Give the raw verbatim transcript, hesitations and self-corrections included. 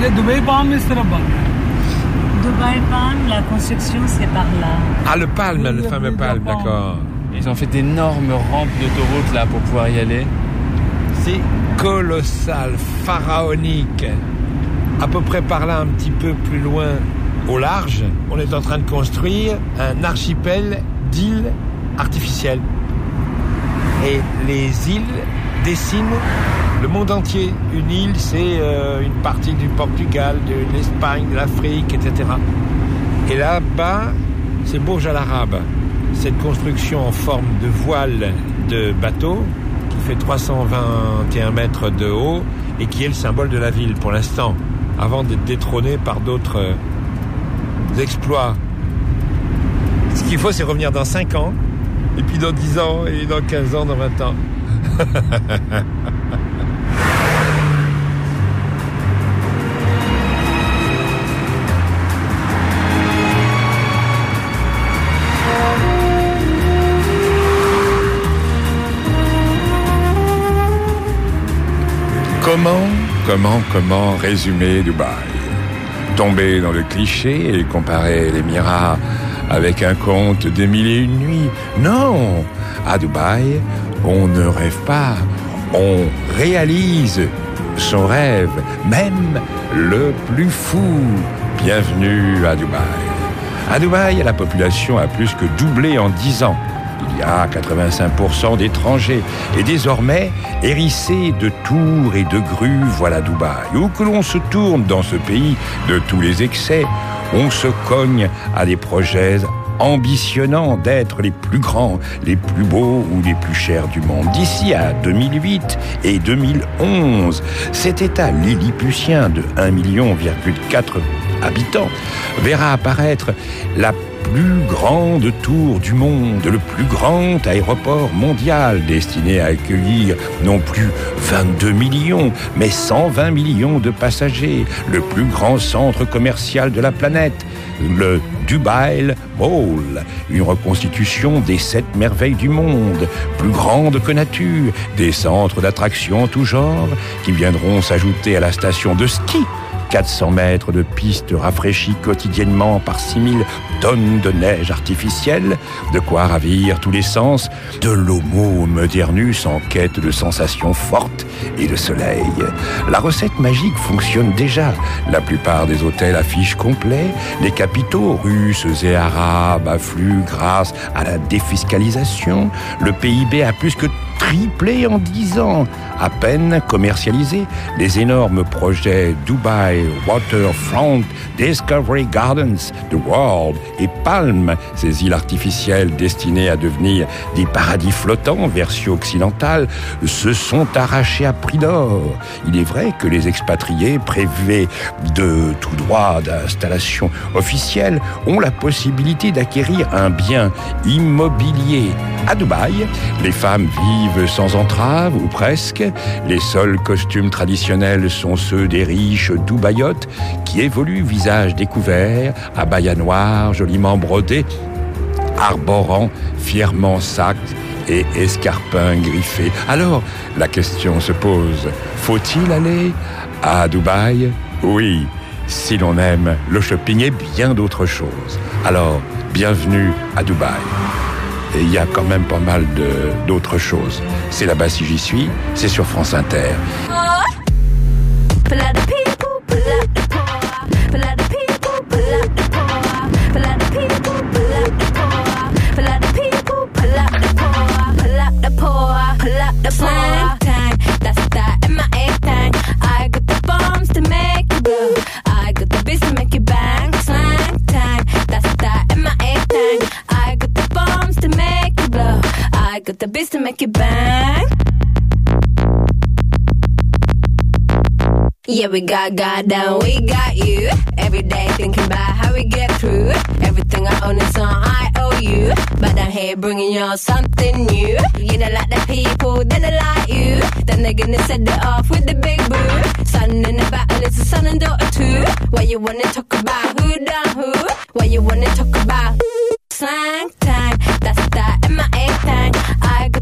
ये Dubai palm इस तरफ बन रहा है. Dubai Palm, la construction c'est par là. Ah, le Palm, le fameux Palm, d'accord. Ils ont fait d'énormes rampes d'autoroute là pour pouvoir y aller. C'est colossal, pharaonique. À peu près par là, un petit peu plus loin, au large, on est en train de construire un archipel d'îles artificielles. Et les îles dessinent le monde entier. Une île, c'est euh, une partie du Portugal, de l'Espagne, de l'Afrique, et cetera. Et là-bas, c'est Burj Al Arab. Cette construction en forme de voile de bateau qui fait trois cent vingt et un mètres de haut et qui est le symbole de la ville pour l'instant, avant d'être détrôné par d'autres euh, exploits. Ce qu'il faut, c'est revenir dans cinq ans, et puis dans dix ans, et dans quinze ans, dans vingt ans. Comment, comment, comment résumer Dubaï? Tomber dans le cliché et comparer l'Émirat avec un conte des mille et une nuits? Non! À Dubaï, on ne rêve pas, on réalise son rêve, même le plus fou. Bienvenue à Dubaï. À Dubaï, la population a plus que doublé en dix ans. Il y a quatre-vingt-cinq pour cent d'étrangers. Et désormais, hérissés de tours et de grues, voilà Dubaï. Où que l'on se tourne dans ce pays de tous les excès, on se cogne à des projets ambitionnants d'être les plus grands, les plus beaux ou les plus chers du monde. D'ici à deux mille huit et deux mille onze, cet État lilliputien de un virgule quatre million habitants verra apparaître la plus grande tour du monde, le plus grand aéroport mondial destiné à accueillir non plus vingt-deux millions, mais cent vingt millions de passagers, le plus grand centre commercial de la planète, le Dubai Mall, une reconstitution des sept merveilles du monde, plus grande que nature, des centres d'attractions en tout genre qui viendront s'ajouter à la station de ski. quatre cents mètres de pistes rafraîchies quotidiennement par six mille tonnes de neige artificielle, de quoi ravir tous les sens, de l'homo modernus en quête de sensations fortes et de soleil. La recette magique fonctionne déjà. La plupart des hôtels affichent complet, les capitaux russes et arabes affluent grâce à la défiscalisation. Le P I B a plus que triplé en dix ans. À peine commercialisés, les énormes projets Dubai Waterfront, Discovery Gardens, The World et Palm, ces îles artificielles destinées à devenir des paradis flottants version occidentale, se sont arrachés à prix d'or. Il est vrai que les expatriés privés de tout droit d'installation officielle ont la possibilité d'acquérir un bien immobilier. À Dubaï, les femmes vivent sans entrave, ou presque. Les seuls costumes traditionnels sont ceux des riches dubaïotes qui évoluent visage découvert, abaya noir, joliment brodé, arborant fièrement sacs et escarpins griffés. Alors, la question se pose, faut-il aller à Dubaï? Oui, si l'on aime le shopping et bien d'autres choses. Alors, bienvenue à Dubaï. Et il y a quand même pas mal de, d'autres choses. C'est là-bas si j'y suis, c'est sur France Inter. Got the beats to make it bang. Yeah, we got God and we got you. Every day thinking about how we get through. Everything I own is on I O U. But I'm here bringing you something new. You don't like the people, then they like you. Then they're gonna set it off with the big boo. Son in the battle, it's a son and daughter too. Why you wanna talk about who done who? Why you wanna talk about slang time? That's that in my A thing. I got